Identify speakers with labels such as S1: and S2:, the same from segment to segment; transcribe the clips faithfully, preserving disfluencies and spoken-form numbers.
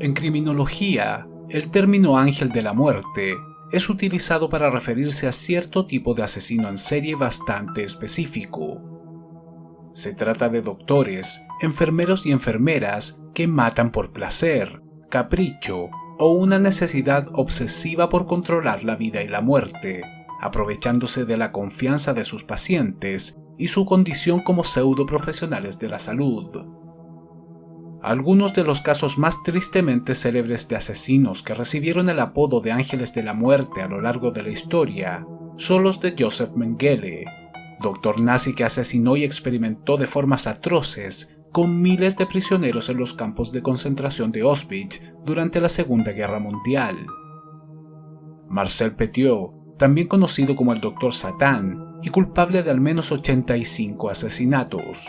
S1: En criminología, el término ángel de la muerte es utilizado para referirse a cierto tipo de asesino en serie bastante específico. Se trata de doctores, enfermeros y enfermeras que matan por placer, capricho o una necesidad obsesiva por controlar la vida y la muerte, aprovechándose de la confianza de sus pacientes y su condición como pseudo profesionales de la salud. Algunos de los casos más tristemente célebres de asesinos que recibieron el apodo de ángeles de la muerte a lo largo de la historia son los de Josef Mengele, doctor nazi que asesinó y experimentó de formas atroces con miles de prisioneros en los campos de concentración de Auschwitz durante la Segunda Guerra Mundial. Marcel Petiot, también conocido como el Doctor Satán, y culpable de al menos ochenta y cinco asesinatos.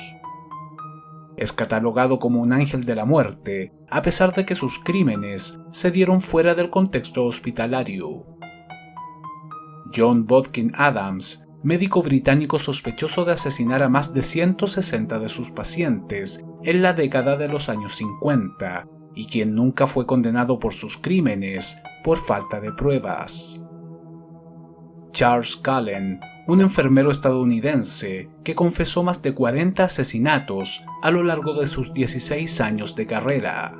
S1: Es catalogado como un ángel de la muerte, a pesar de que sus crímenes se dieron fuera del contexto hospitalario. John Bodkin Adams, médico británico sospechoso de asesinar a más de ciento sesenta de sus pacientes en la década de los años cincuenta, y quien nunca fue condenado por sus crímenes por falta de pruebas. Charles Cullen, un enfermero estadounidense que confesó más de cuarenta asesinatos a lo largo de sus dieciséis años de carrera.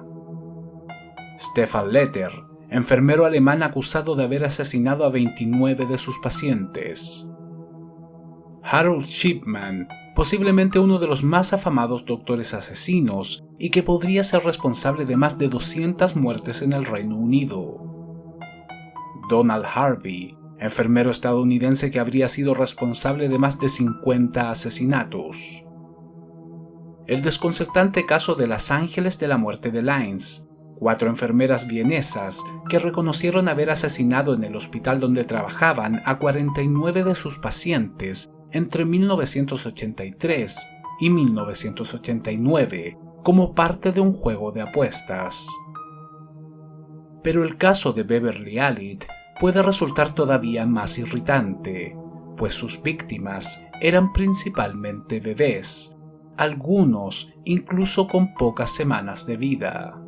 S1: Stefan Letter, enfermero alemán acusado de haber asesinado a veintinueve de sus pacientes. Harold Shipman, posiblemente uno de los más afamados doctores asesinos y que podría ser responsable de más de doscientas muertes en el Reino Unido. Donald Harvey, enfermero estadounidense que habría sido responsable de más de cincuenta asesinatos. El desconcertante caso de las Ángeles de la Muerte de Linz, cuatro enfermeras vienesas que reconocieron haber asesinado en el hospital donde trabajaban a cuarenta y nueve de sus pacientes entre mil novecientos ochenta y tres y mil novecientos ochenta y nueve como parte de un juego de apuestas. Pero el caso de Beverly Allitt puede resultar todavía más irritante, pues sus víctimas eran principalmente bebés, algunos incluso con pocas semanas de vida.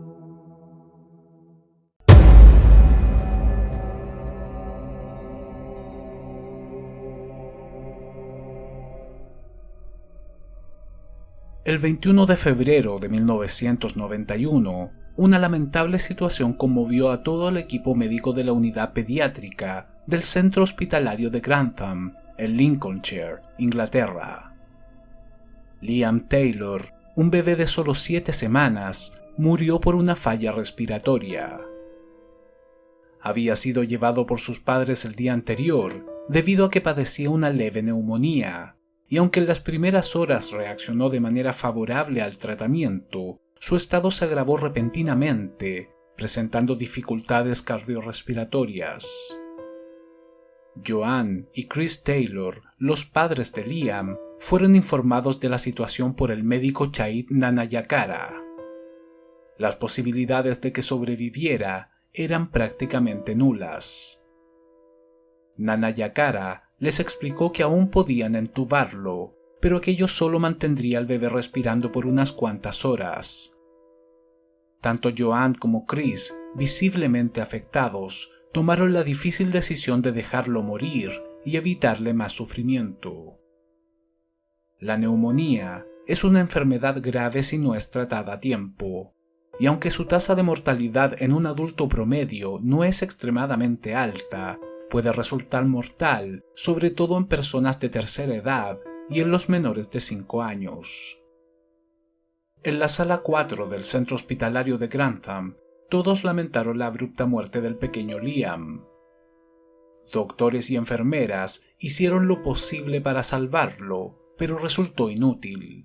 S1: El veintiuno de febrero de mil novecientos noventa y uno, una lamentable situación conmovió a todo el equipo médico de la unidad pediátrica del centro hospitalario de Grantham, en Lincolnshire, Inglaterra. Liam Taylor, un bebé de solo siete semanas, murió por una falla respiratoria. Había sido llevado por sus padres el día anterior debido a que padecía una leve neumonía, y aunque en las primeras horas reaccionó de manera favorable al tratamiento, su estado se agravó repentinamente, presentando dificultades cardiorrespiratorias. Joanne y Chris Taylor, los padres de Liam, fueron informados de la situación por el médico Chait Nanayakara. Las posibilidades de que sobreviviera eran prácticamente nulas. Nanayakara les explicó que aún podían entubarlo, pero aquello solo mantendría al bebé respirando por unas cuantas horas. Tanto Joanne como Chris, visiblemente afectados, tomaron la difícil decisión de dejarlo morir y evitarle más sufrimiento. La neumonía es una enfermedad grave si no es tratada a tiempo, y aunque su tasa de mortalidad en un adulto promedio no es extremadamente alta, puede resultar mortal, sobre todo en personas de tercera edad y en los menores de cinco años. En la sala cuatro del centro hospitalario de Grantham, todos lamentaron la abrupta muerte del pequeño Liam. Doctores y enfermeras hicieron lo posible para salvarlo, pero resultó inútil.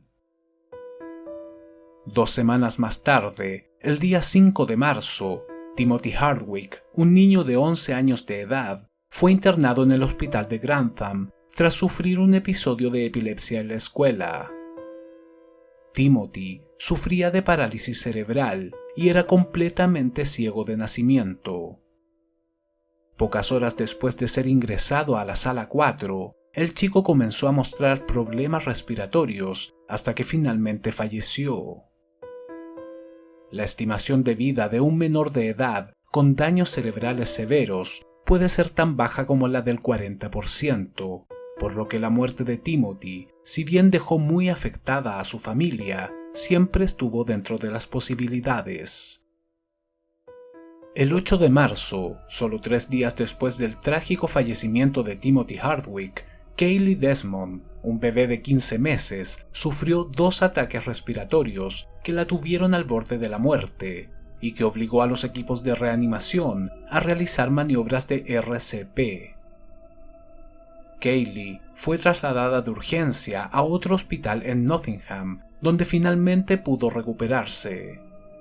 S1: Dos semanas más tarde, el día cinco de marzo, Timothy Hardwick, un niño de once años de edad, fue internado en el hospital de Grantham tras sufrir un episodio de epilepsia en la escuela. Timothy sufría de parálisis cerebral y era completamente ciego de nacimiento. Pocas horas después de ser ingresado a la sala cuatro, el chico comenzó a mostrar problemas respiratorios hasta que finalmente falleció. La estimación de vida de un menor de edad con daños cerebrales severos puede ser tan baja como la del cuarenta por ciento, por lo que la muerte de Timothy, si bien dejó muy afectada a su familia, siempre estuvo dentro de las posibilidades. El ocho de marzo, solo tres días después del trágico fallecimiento de Timothy Hardwick, Kaylee Desmond, un bebé de quince meses, sufrió dos ataques respiratorios que la tuvieron al borde de la muerte y que obligó a los equipos de reanimación a realizar maniobras de R C P. Kaylee fue trasladada de urgencia a otro hospital en Nottingham, donde finalmente pudo recuperarse.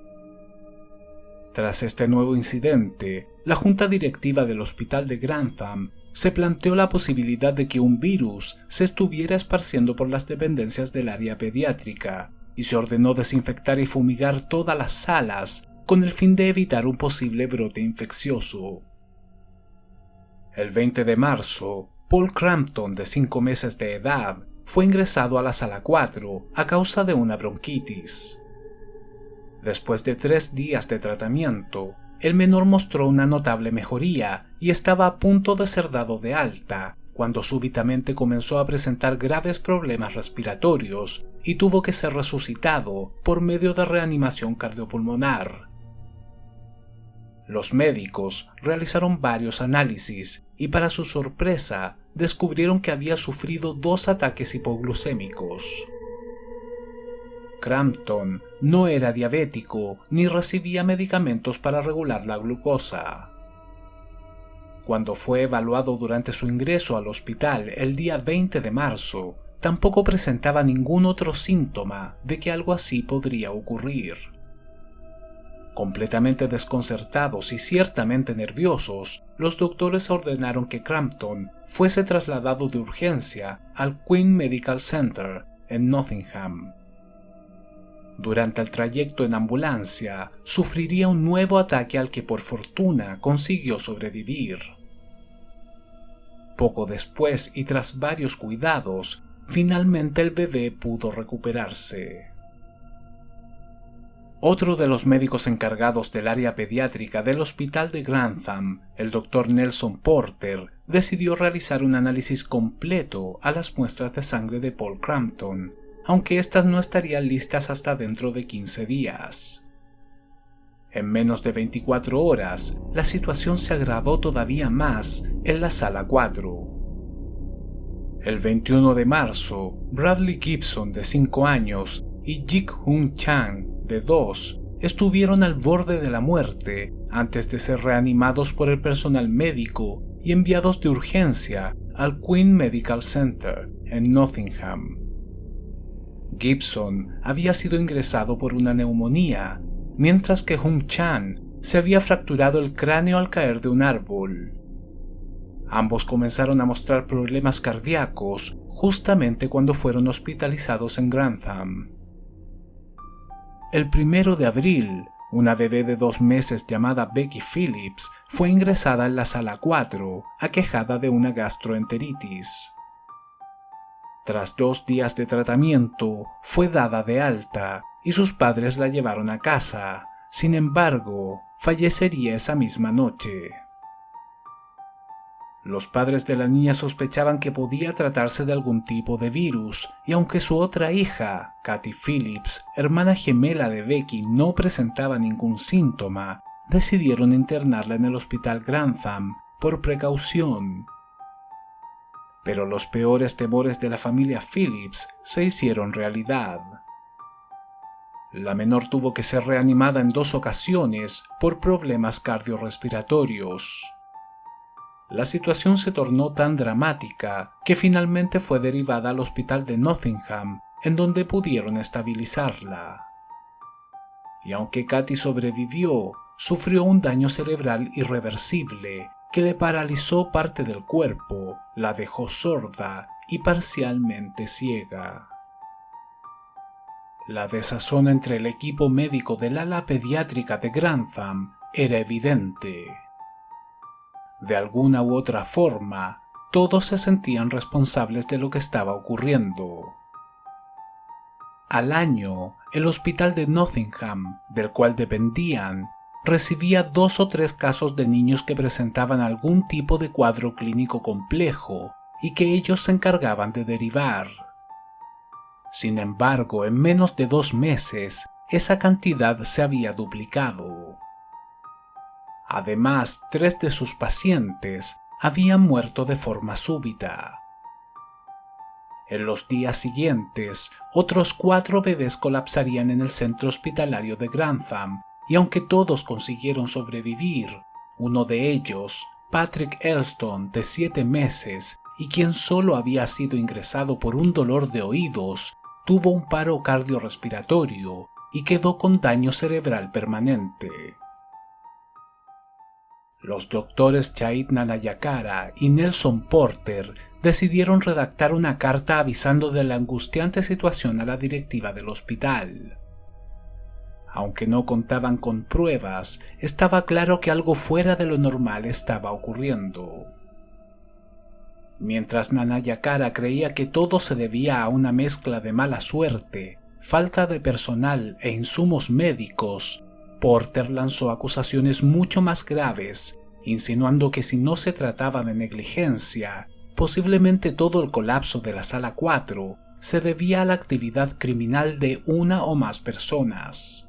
S1: Tras este nuevo incidente, la junta directiva del hospital de Grantham se planteó la posibilidad de que un virus se estuviera esparciendo por las dependencias del área pediátrica y se ordenó desinfectar y fumigar todas las salas con el fin de evitar un posible brote infeccioso. El veinte de marzo, Paul Crampton, de cinco meses de edad, fue ingresado a la sala cuatro a causa de una bronquitis. Después de tres días de tratamiento, el menor mostró una notable mejoría y estaba a punto de ser dado de alta, cuando súbitamente comenzó a presentar graves problemas respiratorios y tuvo que ser resucitado por medio de reanimación cardiopulmonar. Los médicos realizaron varios análisis y, para su sorpresa, descubrieron que había sufrido dos ataques hipoglucémicos. Crampton no era diabético ni recibía medicamentos para regular la glucosa. Cuando fue evaluado durante su ingreso al hospital el día veinte de marzo, tampoco presentaba ningún otro síntoma de que algo así podría ocurrir. Completamente desconcertados y ciertamente nerviosos, los doctores ordenaron que Crampton fuese trasladado de urgencia al Queen Medical Center en Nottingham. Durante el trayecto en ambulancia, sufriría un nuevo ataque al que por fortuna consiguió sobrevivir. Poco después y tras varios cuidados, finalmente el bebé pudo recuperarse. Otro de los médicos encargados del área pediátrica del hospital de Grantham, el doctor Nelson Porter, decidió realizar un análisis completo a las muestras de sangre de Paul Crampton, aunque éstas no estarían listas hasta dentro de quince días. En menos de veinticuatro horas, la situación se agravó todavía más en la sala cuatro. El veintiuno de marzo, Bradley Gibson, de cinco años, y Jik-Hun Chang, de dos, estuvieron al borde de la muerte antes de ser reanimados por el personal médico y enviados de urgencia al Queen Medical Center en Nottingham. Gibson había sido ingresado por una neumonía, mientras que Hun Chan se había fracturado el cráneo al caer de un árbol. Ambos comenzaron a mostrar problemas cardíacos justamente cuando fueron hospitalizados en Grantham. El primero de abril, una bebé de dos meses llamada Becky Phillips fue ingresada en la sala cuatro, aquejada de una gastroenteritis. Tras dos días de tratamiento, fue dada de alta y sus padres la llevaron a casa. Sin embargo, fallecería esa misma noche. Los padres de la niña sospechaban que podía tratarse de algún tipo de virus, y aunque su otra hija, Katy Phillips, hermana gemela de Becky, no presentaba ningún síntoma, decidieron internarla en el hospital Grantham por precaución. Pero los peores temores de la familia Phillips se hicieron realidad. La menor tuvo que ser reanimada en dos ocasiones por problemas cardiorrespiratorios. La situación se tornó tan dramática que finalmente fue derivada al hospital de Nottingham, en donde pudieron estabilizarla. Y aunque Katy sobrevivió, sufrió un daño cerebral irreversible que le paralizó parte del cuerpo, la dejó sorda y parcialmente ciega. La desazón entre el equipo médico del ala pediátrica de Grantham era evidente. De alguna u otra forma, todos se sentían responsables de lo que estaba ocurriendo. Al año, el hospital de Nottingham, del cual dependían, recibía dos o tres casos de niños que presentaban algún tipo de cuadro clínico complejo y que ellos se encargaban de derivar. Sin embargo, en menos de dos meses, esa cantidad se había duplicado. Además, tres de sus pacientes habían muerto de forma súbita. En los días siguientes, otros cuatro bebés colapsarían en el centro hospitalario de Grantham, y aunque todos consiguieron sobrevivir, uno de ellos, Patrick Elston, de siete meses, y quien solo había sido ingresado por un dolor de oídos, tuvo un paro cardiorrespiratorio y quedó con daño cerebral permanente. Los doctores Chait Nanayakara y Nelson Porter decidieron redactar una carta avisando de la angustiante situación a la directiva del hospital. Aunque no contaban con pruebas, estaba claro que algo fuera de lo normal estaba ocurriendo. Mientras Nanayakara creía que todo se debía a una mezcla de mala suerte, falta de personal e insumos médicos, Porter lanzó acusaciones mucho más graves, insinuando que si no se trataba de negligencia, posiblemente todo el colapso de la sala cuatro se debía a la actividad criminal de una o más personas.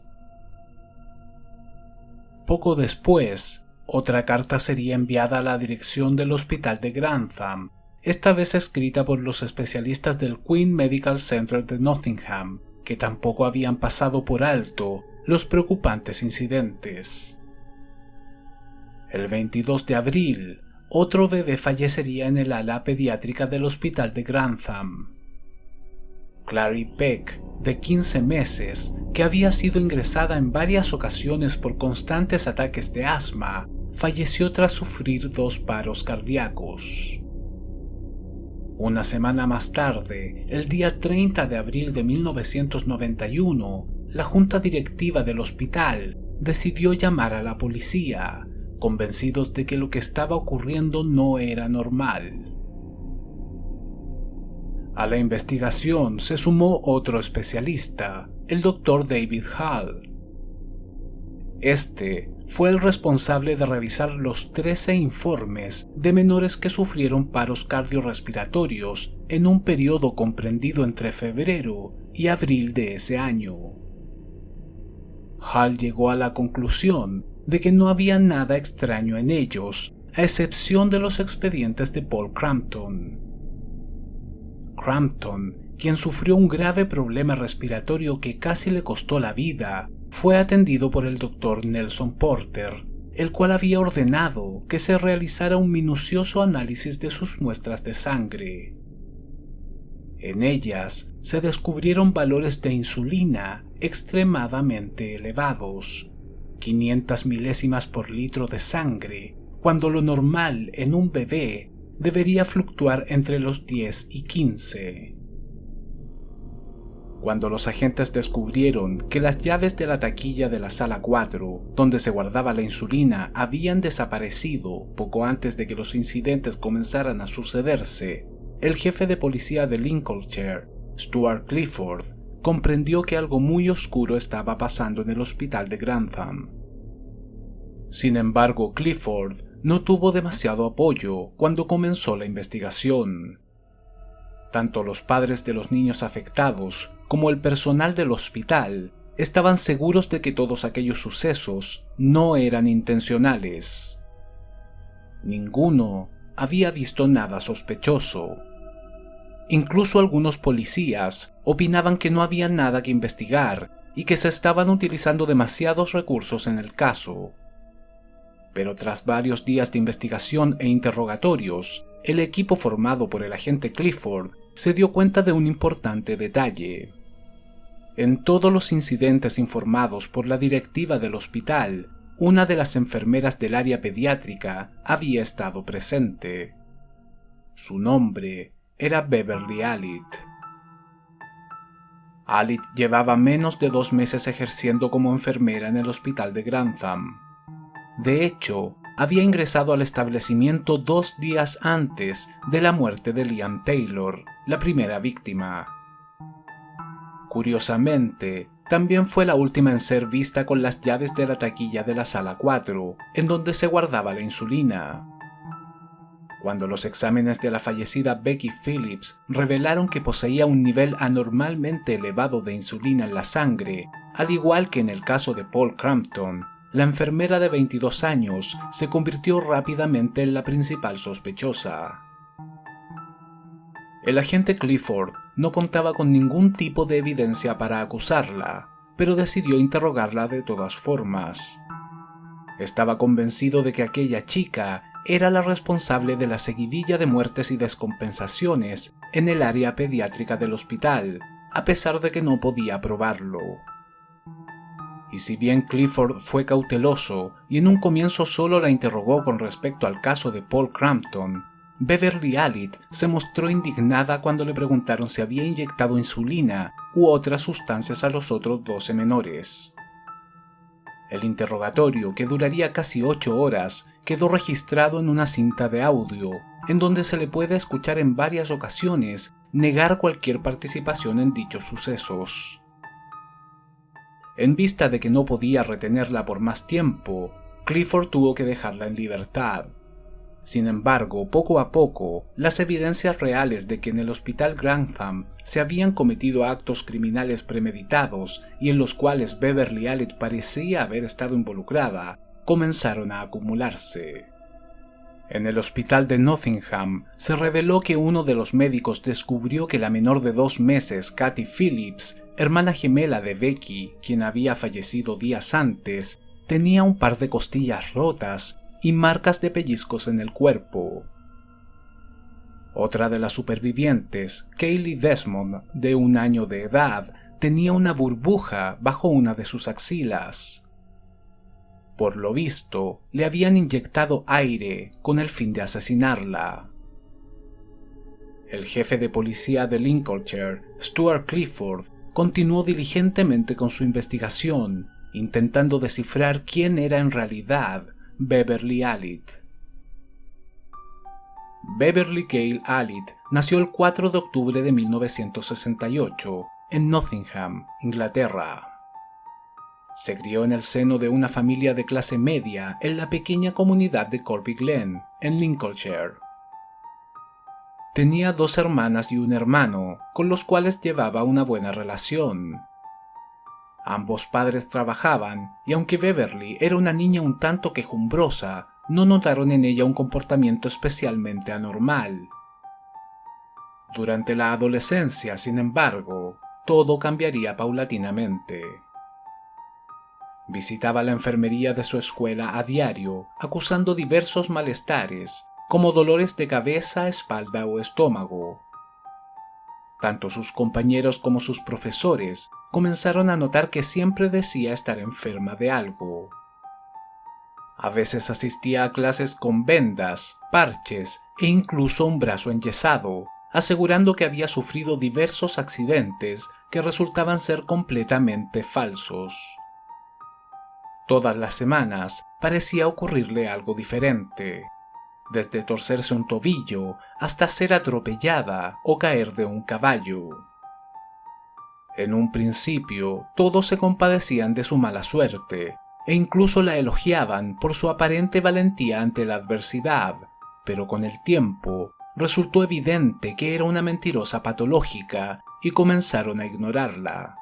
S1: Poco después, otra carta sería enviada a la dirección del hospital de Grantham, esta vez escrita por los especialistas del Queen Medical Center de Nottingham, que tampoco habían pasado por alto los preocupantes incidentes. El veintidós de abril, otro bebé fallecería en el ala pediátrica del hospital de Grantham. Clary Peck, de quince meses, que había sido ingresada en varias ocasiones por constantes ataques de asma, falleció tras sufrir dos paros cardíacos. Una semana más tarde, el día treinta de abril de mil novecientos noventa y uno, la junta directiva del hospital decidió llamar a la policía, convencidos de que lo que estaba ocurriendo no era normal. A la investigación se sumó otro especialista, el doctor David Hall. Este fue el responsable de revisar los trece informes de menores que sufrieron paros cardiorrespiratorios en un periodo comprendido entre febrero y abril de ese año. Hall llegó a la conclusión de que no había nada extraño en ellos, a excepción de los expedientes de Paul Crampton. Crampton, quien sufrió un grave problema respiratorio que casi le costó la vida, fue atendido por el doctor Nelson Porter, el cual había ordenado que se realizara un minucioso análisis de sus muestras de sangre. En ellas se descubrieron valores de insulina extremadamente elevados, quinientas milésimas por litro de sangre, cuando lo normal en un bebé debería fluctuar entre los diez y quince. Cuando los agentes descubrieron que las llaves de la taquilla de la sala cuatro, donde se guardaba la insulina, habían desaparecido poco antes de que los incidentes comenzaran a sucederse, el jefe de policía de Lincolnshire, Stuart Clifford, comprendió que algo muy oscuro estaba pasando en el hospital de Grantham. Sin embargo, Clifford no tuvo demasiado apoyo cuando comenzó la investigación. Tanto los padres de los niños afectados como el personal del hospital estaban seguros de que todos aquellos sucesos no eran intencionales. Ninguno había visto nada sospechoso. Incluso algunos policías opinaban que no había nada que investigar y que se estaban utilizando demasiados recursos en el caso. Pero tras varios días de investigación e interrogatorios, el equipo formado por el agente Clifford se dio cuenta de un importante detalle. En todos los incidentes informados por la directiva del hospital, una de las enfermeras del área pediátrica había estado presente. Su nombre era Beverly Allitt. Allitt llevaba menos de dos meses ejerciendo como enfermera en el hospital de Grantham. De hecho, había ingresado al establecimiento dos días antes de la muerte de Liam Taylor, la primera víctima. Curiosamente, también fue la última en ser vista con las llaves de la taquilla de la sala cuatro, en donde se guardaba la insulina. Cuando los exámenes de la fallecida Becky Phillips revelaron que poseía un nivel anormalmente elevado de insulina en la sangre, al igual que en el caso de Paul Crampton, la enfermera de veintidós años se convirtió rápidamente en la principal sospechosa. El agente Clifford no contaba con ningún tipo de evidencia para acusarla, pero decidió interrogarla de todas formas. Estaba convencido de que aquella chica era la responsable de la seguidilla de muertes y descompensaciones en el área pediátrica del hospital, a pesar de que no podía probarlo. Y si bien Clifford fue cauteloso y en un comienzo solo la interrogó con respecto al caso de Paul Crampton, Beverly Allitt se mostró indignada cuando le preguntaron si había inyectado insulina u otras sustancias a los otros doce menores. El interrogatorio, que duraría casi ocho horas, quedó registrado en una cinta de audio, en donde se le puede escuchar en varias ocasiones negar cualquier participación en dichos sucesos. En vista de que no podía retenerla por más tiempo, Clifford tuvo que dejarla en libertad. Sin embargo, poco a poco, las evidencias reales de que en el Hospital Grantham se habían cometido actos criminales premeditados y en los cuales Beverly Allitt parecía haber estado involucrada, comenzaron a acumularse. En el hospital de Nottingham se reveló que uno de los médicos descubrió que la menor de dos meses, Kathy Phillips, hermana gemela de Becky, quien había fallecido días antes, tenía un par de costillas rotas y marcas de pellizcos en el cuerpo. Otra de las supervivientes, Kaylee Desmond, de un año de edad, tenía una burbuja bajo una de sus axilas. Por lo visto, le habían inyectado aire con el fin de asesinarla. El jefe de policía de Lincolnshire, Stuart Clifford, continuó diligentemente con su investigación, intentando descifrar quién era en realidad Beverly Allitt. Beverly Gale Allitt nació el cuatro de octubre de mil novecientos sesenta y ocho en Nottingham, Inglaterra. Se crió en el seno de una familia de clase media en la pequeña comunidad de Corby Glen, en Lincolnshire. Tenía dos hermanas y un hermano, con los cuales llevaba una buena relación. Ambos padres trabajaban, y aunque Beverly era una niña un tanto quejumbrosa, no notaron en ella un comportamiento especialmente anormal. Durante la adolescencia, sin embargo, todo cambiaría paulatinamente. Visitaba la enfermería de su escuela a diario, acusando diversos malestares, como dolores de cabeza, espalda o estómago. Tanto sus compañeros como sus profesores comenzaron a notar que siempre decía estar enferma de algo. A veces asistía a clases con vendas, parches e incluso un brazo enyesado, asegurando que había sufrido diversos accidentes que resultaban ser completamente falsos. Todas las semanas parecía ocurrirle algo diferente, desde torcerse un tobillo hasta ser atropellada o caer de un caballo. En un principio, todos se compadecían de su mala suerte e incluso la elogiaban por su aparente valentía ante la adversidad, pero con el tiempo resultó evidente que era una mentirosa patológica y comenzaron a ignorarla.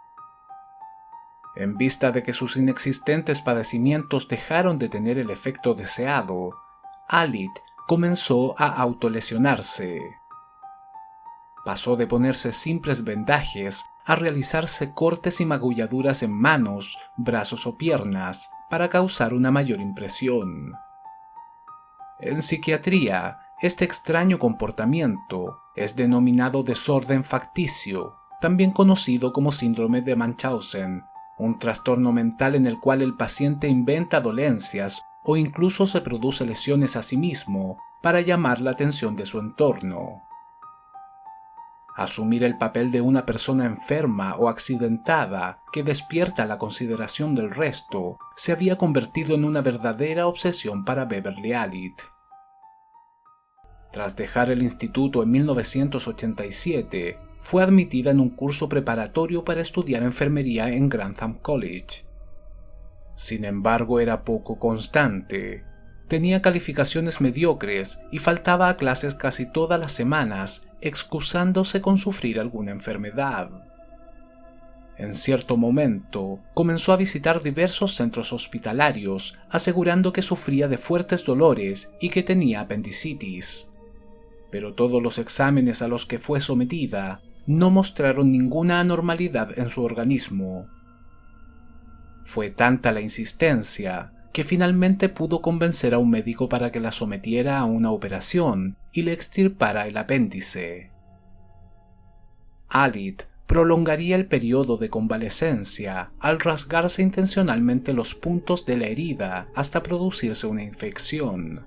S1: En vista de que sus inexistentes padecimientos dejaron de tener el efecto deseado, Allitt comenzó a autolesionarse. Pasó de ponerse simples vendajes a realizarse cortes y magulladuras en manos, brazos o piernas para causar una mayor impresión. En psiquiatría, este extraño comportamiento es denominado desorden facticio, también conocido como síndrome de Munchausen, un trastorno mental en el cual el paciente inventa dolencias o incluso se produce lesiones a sí mismo para llamar la atención de su entorno. Asumir el papel de una persona enferma o accidentada que despierta la consideración del resto se había convertido en una verdadera obsesión para Beverly Allitt. Tras dejar el instituto en mil novecientos ochenta y siete, fue admitida en un curso preparatorio para estudiar enfermería en Grantham College. Sin embargo, era poco constante. Tenía calificaciones mediocres y faltaba a clases casi todas las semanas, excusándose con sufrir alguna enfermedad. En cierto momento, comenzó a visitar diversos centros hospitalarios, asegurando que sufría de fuertes dolores y que tenía apendicitis. Pero todos los exámenes a los que fue sometida no mostraron ninguna anormalidad en su organismo. Fue tanta la insistencia que finalmente pudo convencer a un médico para que la sometiera a una operación y le extirpara el apéndice. Alit prolongaría el periodo de convalecencia al rasgarse intencionalmente los puntos de la herida hasta producirse una infección.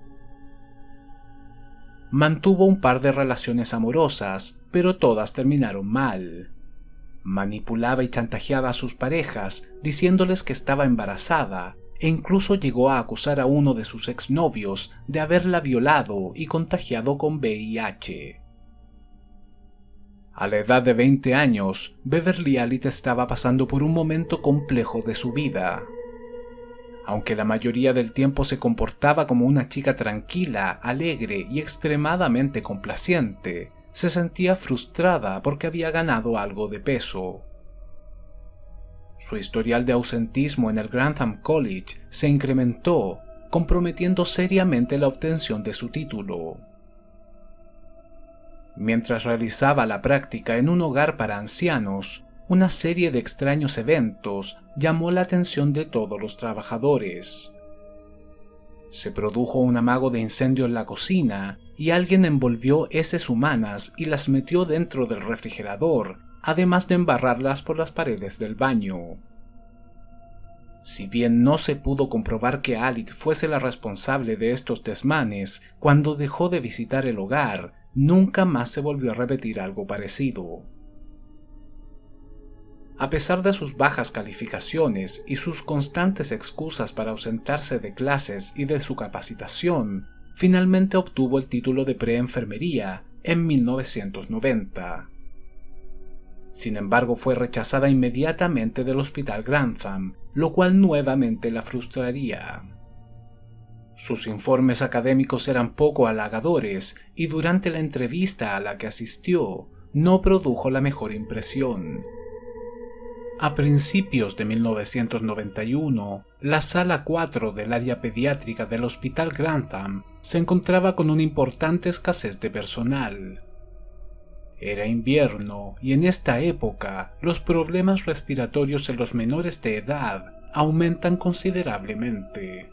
S1: Mantuvo un par de relaciones amorosas, pero todas terminaron mal. Manipulaba y chantajeaba a sus parejas, diciéndoles que estaba embarazada, e incluso llegó a acusar a uno de sus exnovios de haberla violado y contagiado con V I H. A la edad de veinte años, Beverly Alit estaba pasando por un momento complejo de su vida. Aunque la mayoría del tiempo se comportaba como una chica tranquila, alegre y extremadamente complaciente, se sentía frustrada porque había ganado algo de peso. Su historial de ausentismo en el Grantham College se incrementó, comprometiendo seriamente la obtención de su título. Mientras realizaba la práctica en un hogar para ancianos, una serie de extraños eventos llamó la atención de todos los trabajadores. Se produjo un amago de incendio en la cocina y alguien envolvió heces humanas y las metió dentro del refrigerador, además de embarrarlas por las paredes del baño. Si bien no se pudo comprobar que Alit fuese la responsable de estos desmanes, cuando dejó de visitar el hogar, nunca más se volvió a repetir algo parecido. A pesar de sus bajas calificaciones y sus constantes excusas para ausentarse de clases y de su capacitación, finalmente obtuvo el título de preenfermería en mil novecientos noventa. Sin embargo, fue rechazada inmediatamente del Hospital Grantham, lo cual nuevamente la frustraría. Sus informes académicos eran poco halagadores y durante la entrevista a la que asistió no produjo la mejor impresión. A principios de mil novecientos noventa y uno, la sala cuatro del área pediátrica del Hospital Grantham se encontraba con una importante escasez de personal. Era invierno y en esta época los problemas respiratorios en los menores de edad aumentan considerablemente.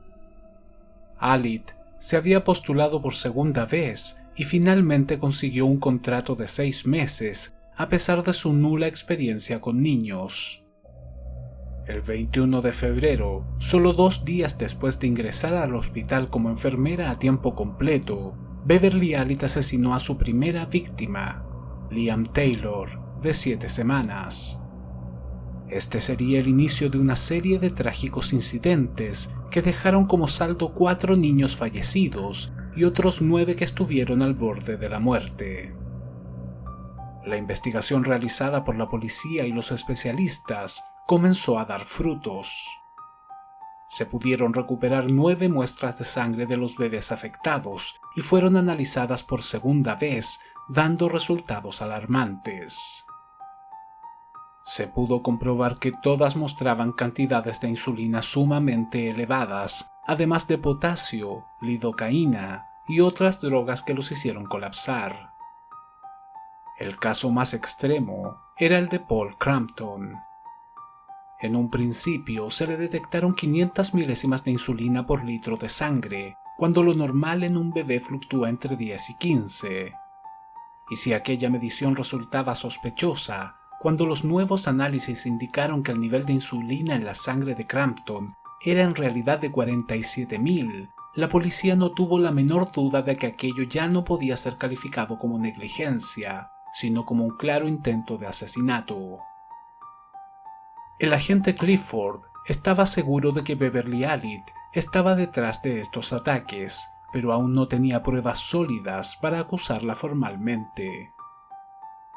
S1: Alit se había postulado por segunda vez y finalmente consiguió un contrato de seis meses a pesar de su nula experiencia con niños. El veintiuno de febrero, solo dos días después de ingresar al hospital como enfermera a tiempo completo, Beverly Alit asesinó a su primera víctima, Liam Taylor, de siete semanas. Este sería el inicio de una serie de trágicos incidentes que dejaron como saldo cuatro niños fallecidos y otros nueve que estuvieron al borde de la muerte. La investigación realizada por la policía y los especialistas comenzó a dar frutos. Se pudieron recuperar nueve muestras de sangre de los bebés afectados y fueron analizadas por segunda vez, dando resultados alarmantes. Se pudo comprobar que todas mostraban cantidades de insulina sumamente elevadas, además de potasio, lidocaína y otras drogas que los hicieron colapsar. El caso más extremo era el de Paul Crampton. En un principio se le detectaron quinientas milésimas de insulina por litro de sangre, cuando lo normal en un bebé fluctúa entre diez y quince. Y si aquella medición resultaba sospechosa, cuando los nuevos análisis indicaron que el nivel de insulina en la sangre de Crampton era en realidad de cuarenta y siete mil, la policía no tuvo la menor duda de que aquello ya no podía ser calificado como negligencia, sino como un claro intento de asesinato. El agente Clifford estaba seguro de que Beverly Alit estaba detrás de estos ataques, pero aún no tenía pruebas sólidas para acusarla formalmente.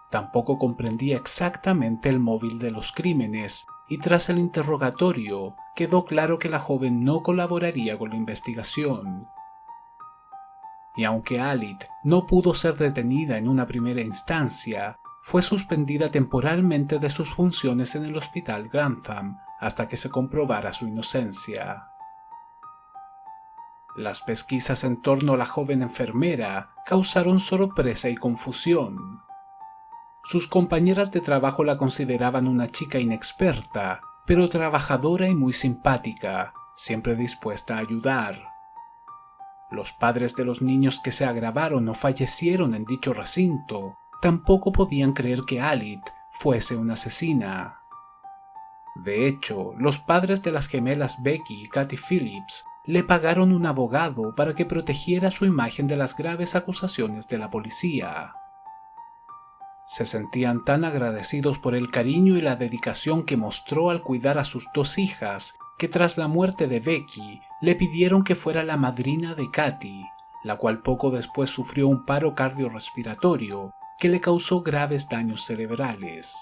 S1: Tampoco comprendía exactamente el móvil de los crímenes y tras el interrogatorio quedó claro que la joven no colaboraría con la investigación. Y aunque Alit no pudo ser detenida en una primera instancia, fue suspendida temporalmente de sus funciones en el hospital Grantham hasta que se comprobara su inocencia. Las pesquisas en torno a la joven enfermera causaron sorpresa y confusión. Sus compañeras de trabajo la consideraban una chica inexperta, pero trabajadora y muy simpática, siempre dispuesta a ayudar. Los padres de los niños que se agravaron o fallecieron en dicho recinto tampoco podían creer que Alit fuese una asesina. De hecho, los padres de las gemelas Becky y Kathy Phillips le pagaron un abogado para que protegiera su imagen de las graves acusaciones de la policía. Se sentían tan agradecidos por el cariño y la dedicación que mostró al cuidar a sus dos hijas que tras la muerte de Becky le pidieron que fuera la madrina de Kathy, la cual poco después sufrió un paro cardiorrespiratorio que le causó graves daños cerebrales.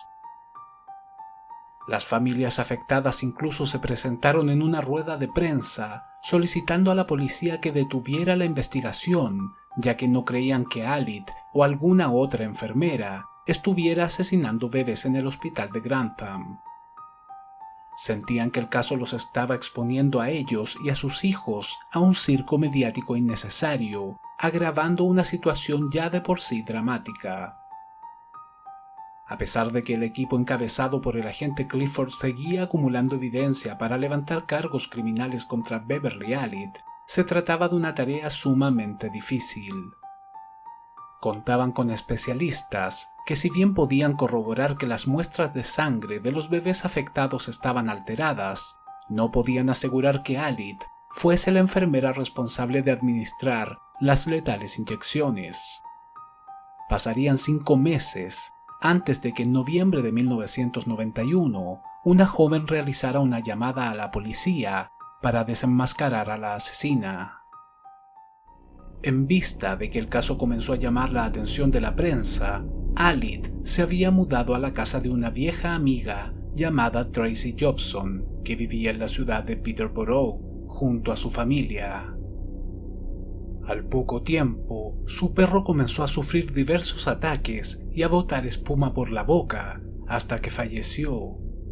S1: Las familias afectadas incluso se presentaron en una rueda de prensa solicitando a la policía que detuviera la investigación, ya que no creían que Alit o alguna otra enfermera estuviera asesinando bebés en el hospital de Grantham. Sentían que el caso los estaba exponiendo a ellos y a sus hijos a un circo mediático innecesario, agravando una situación ya de por sí dramática. A pesar de que el equipo encabezado por el agente Clifford seguía acumulando evidencia para levantar cargos criminales contra Beverly Alit, se trataba de una tarea sumamente difícil. Contaban con especialistas que, si bien podían corroborar que las muestras de sangre de los bebés afectados estaban alteradas, no podían asegurar que Alit fuese la enfermera responsable de administrar las letales inyecciones. Pasarían cinco meses antes de que en noviembre de mil novecientos noventa y uno una joven realizara una llamada a la policía para desenmascarar a la asesina. En vista de que el caso comenzó a llamar la atención de la prensa, Alit se había mudado a la casa de una vieja amiga llamada Tracy Jobson, que vivía en la ciudad de Peterborough, junto a su familia. Al poco tiempo, su perro comenzó a sufrir diversos ataques y a botar espuma por la boca, hasta que falleció.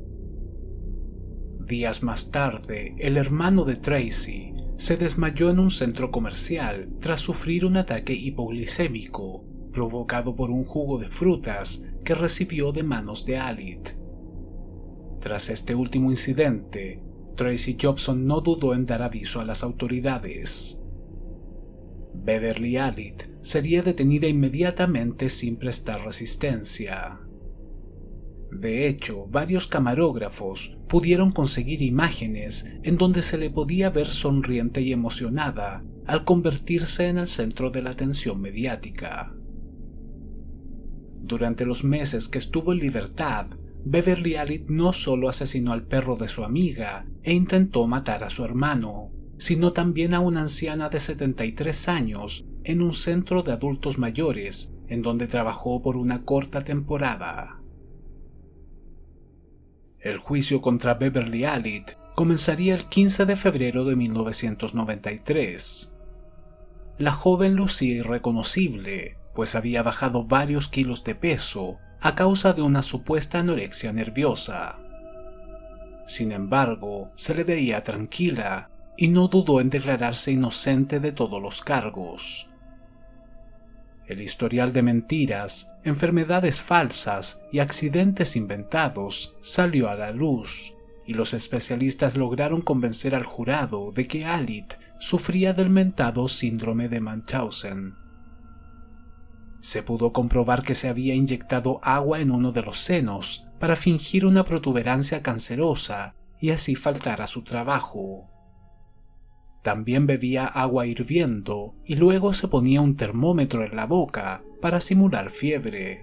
S1: Días más tarde, el hermano de Tracy se desmayó en un centro comercial tras sufrir un ataque hipoglicémico provocado por un jugo de frutas que recibió de manos de Alit. Tras este último incidente, Tracy Jobson no dudó en dar aviso a las autoridades. Beverly Alit sería detenida inmediatamente sin prestar resistencia. De hecho, varios camarógrafos pudieron conseguir imágenes en donde se le podía ver sonriente y emocionada al convertirse en el centro de la atención mediática. Durante los meses que estuvo en libertad, Beverly Alit no solo asesinó al perro de su amiga e intentó matar a su hermano, sino también a una anciana de setenta y tres años en un centro de adultos mayores en donde trabajó por una corta temporada. El juicio contra Beverly Alit comenzaría el quince de febrero de mil novecientos noventa y tres. La joven lucía irreconocible, pues había bajado varios kilos de peso a causa de una supuesta anorexia nerviosa. Sin embargo, se le veía tranquila y no dudó en declararse inocente de todos los cargos. El historial de mentiras, enfermedades falsas y accidentes inventados salió a la luz, y los especialistas lograron convencer al jurado de que Alit sufría del mentado síndrome de Munchausen. Se pudo comprobar que se había inyectado agua en uno de los senos para fingir una protuberancia cancerosa y así faltar a su trabajo. También bebía agua hirviendo y luego se ponía un termómetro en la boca para simular fiebre.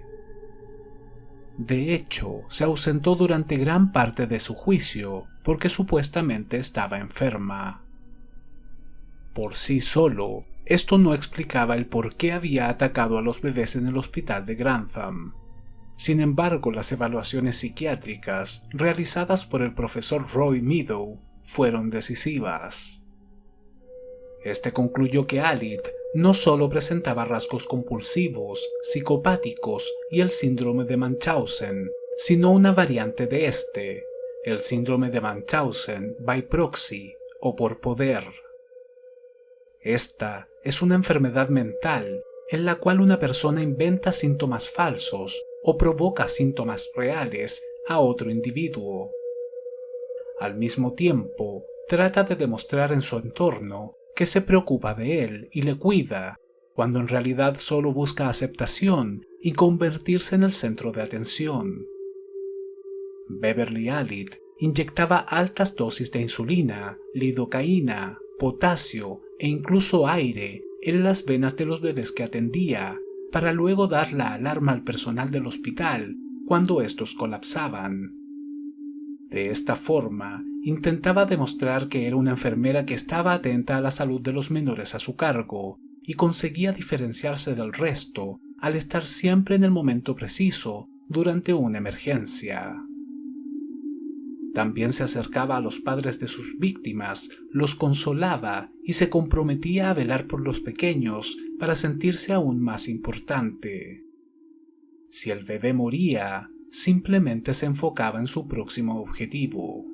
S1: De hecho, se ausentó durante gran parte de su juicio porque supuestamente estaba enferma. Por sí solo, esto no explicaba el por qué había atacado a los bebés en el hospital de Grantham. Sin embargo, las evaluaciones psiquiátricas realizadas por el profesor Roy Meadow fueron decisivas. Este concluyó que Alid no solo presentaba rasgos compulsivos, psicopáticos y el síndrome de Munchausen, sino una variante de este, el síndrome de Munchausen by proxy o por poder. Esta es una enfermedad mental en la cual una persona inventa síntomas falsos o provoca síntomas reales a otro individuo. Al mismo tiempo, trata de demostrar en su entorno que se preocupa de él y le cuida, cuando en realidad solo busca aceptación y convertirse en el centro de atención. Beverly Alid inyectaba altas dosis de insulina, lidocaína, potasio e incluso aire en las venas de los bebés que atendía, para luego dar la alarma al personal del hospital cuando estos colapsaban. De esta forma, intentaba demostrar que era una enfermera que estaba atenta a la salud de los menores a su cargo y conseguía diferenciarse del resto al estar siempre en el momento preciso durante una emergencia. También se acercaba a los padres de sus víctimas, los consolaba y se comprometía a velar por los pequeños para sentirse aún más importante. Si el bebé moría, simplemente se enfocaba en su próximo objetivo.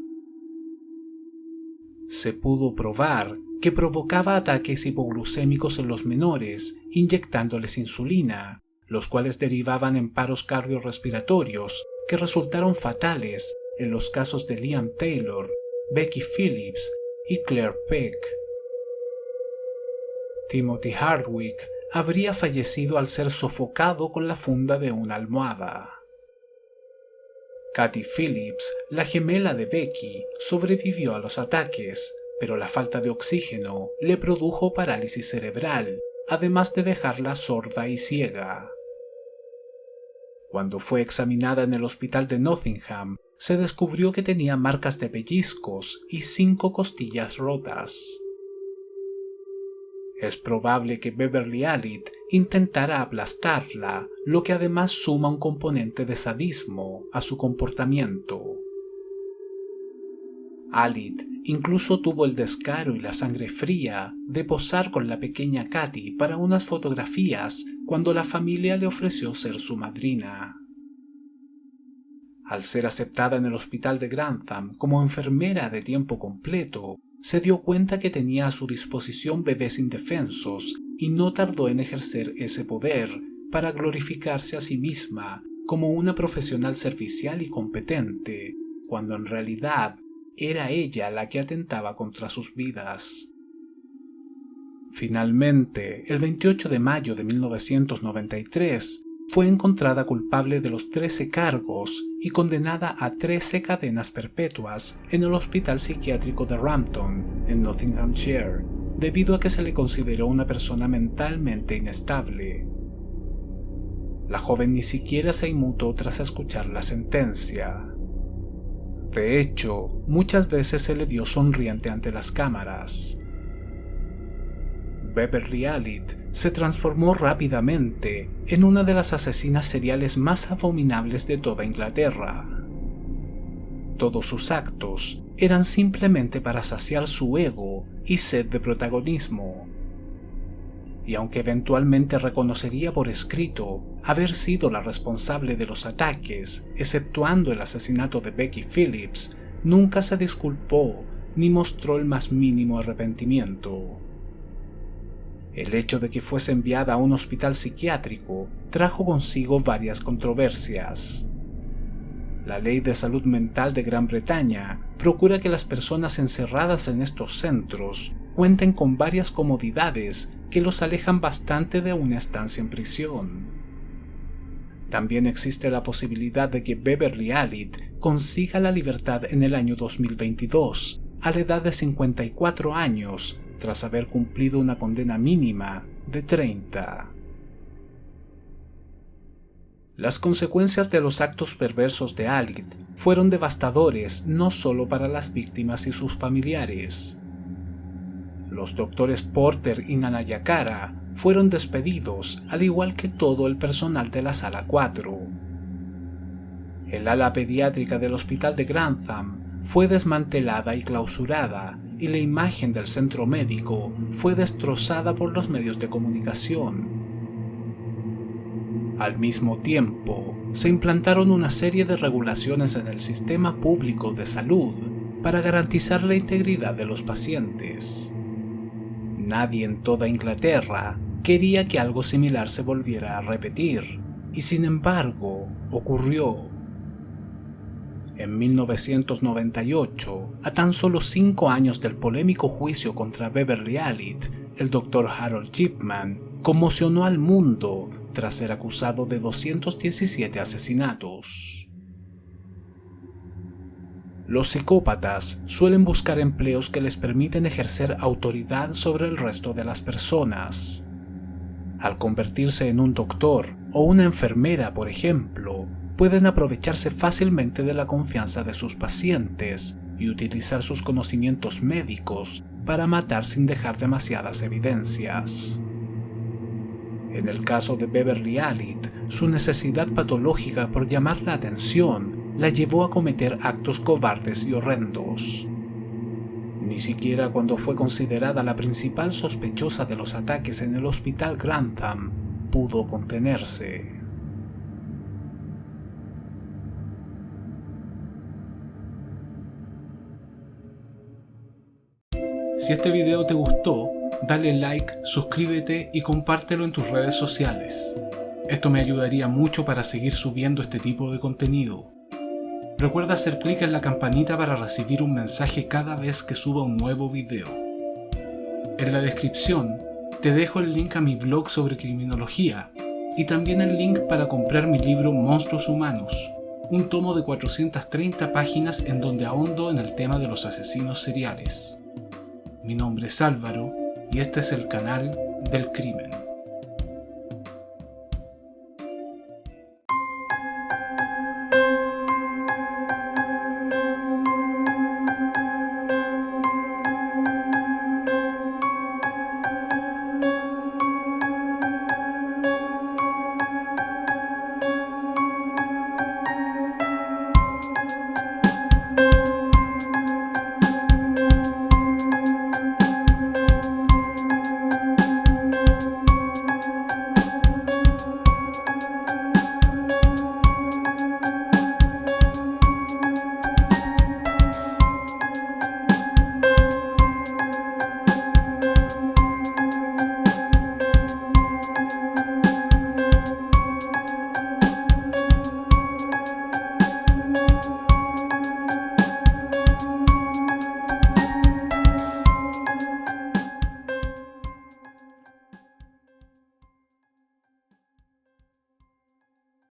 S1: Se pudo probar que provocaba ataques hipoglucémicos en los menores inyectándoles insulina, los cuales derivaban en paros cardiorrespiratorios que resultaron fatales en los casos de Liam Taylor, Becky Phillips y Claire Peck. Timothy Hardwick habría fallecido al ser sofocado con la funda de una almohada. Kathy Phillips, la gemela de Becky, sobrevivió a los ataques, pero la falta de oxígeno le produjo parálisis cerebral, además de dejarla sorda y ciega. Cuando fue examinada en el hospital de Nottingham, se descubrió que tenía marcas de pellizcos y cinco costillas rotas. Es probable que Beverly Alid intentara aplastarla, lo que además suma un componente de sadismo a su comportamiento. Alid incluso tuvo el descaro y la sangre fría de posar con la pequeña Kathy para unas fotografías cuando la familia le ofreció ser su madrina. Al ser aceptada en el hospital de Grantham como enfermera de tiempo completo, se dio cuenta que tenía a su disposición bebés indefensos y no tardó en ejercer ese poder para glorificarse a sí misma como una profesional servicial y competente, cuando en realidad era ella la que atentaba contra sus vidas. Finalmente, el veintiocho de mayo de mil novecientos noventa y tres, fue encontrada culpable de los trece cargos y condenada a trece cadenas perpetuas en el Hospital Psiquiátrico de Rampton, en Nottinghamshire, debido a que se le consideró una persona mentalmente inestable. La joven ni siquiera se inmutó tras escuchar la sentencia. De hecho, muchas veces se le vio sonriente ante las cámaras. Beverly Alid se transformó rápidamente en una de las asesinas seriales más abominables de toda Inglaterra. Todos sus actos eran simplemente para saciar su ego y sed de protagonismo. Y aunque eventualmente reconocería por escrito haber sido la responsable de los ataques, exceptuando el asesinato de Becky Phillips, nunca se disculpó ni mostró el más mínimo arrepentimiento. El hecho de que fuese enviada a un hospital psiquiátrico trajo consigo varias controversias. La Ley de Salud Mental de Gran Bretaña procura que las personas encerradas en estos centros cuenten con varias comodidades que los alejan bastante de una estancia en prisión. También existe la posibilidad de que Beverly Alid consiga la libertad en el año dos mil veintidós, a la edad de cincuenta y cuatro años, tras haber cumplido una condena mínima de treinta. Las consecuencias de los actos perversos de Alid fueron devastadores no solo para las víctimas y sus familiares. Los doctores Porter y Nanayakara fueron despedidos, al igual que todo el personal de la Sala cuatro. El ala pediátrica del hospital de Grantham fue desmantelada y clausurada, y la imagen del centro médico fue destrozada por los medios de comunicación. Al mismo tiempo, se implantaron una serie de regulaciones en el sistema público de salud para garantizar la integridad de los pacientes. Nadie en toda Inglaterra quería que algo similar se volviera a repetir, y sin embargo, ocurrió. En mil novecientos noventa y ocho, a tan solo cinco años del polémico juicio contra Beverly Allitt, el doctor Harold Chipman conmocionó al mundo tras ser acusado de doscientos diecisiete asesinatos. Los psicópatas suelen buscar empleos que les permiten ejercer autoridad sobre el resto de las personas. Al convertirse en un doctor o una enfermera, por ejemplo, pueden aprovecharse fácilmente de la confianza de sus pacientes y utilizar sus conocimientos médicos para matar sin dejar demasiadas evidencias. En el caso de Beverly Allitt, su necesidad patológica por llamar la atención la llevó a cometer actos cobardes y horrendos. Ni siquiera cuando fue considerada la principal sospechosa de los ataques en el hospital Grantham pudo contenerse. Si este video te gustó, dale like, suscríbete y compártelo en tus redes sociales. Esto me ayudaría mucho para seguir subiendo este tipo de contenido. Recuerda hacer clic en la campanita para recibir un mensaje cada vez que suba un nuevo video. En la descripción te dejo el link a mi blog sobre criminología y también el link para comprar mi libro Monstruos Humanos, un tomo de cuatrocientas treinta páginas en donde ahondo en el tema de los asesinos seriales. Mi nombre es Álvaro y este es el canal del crimen.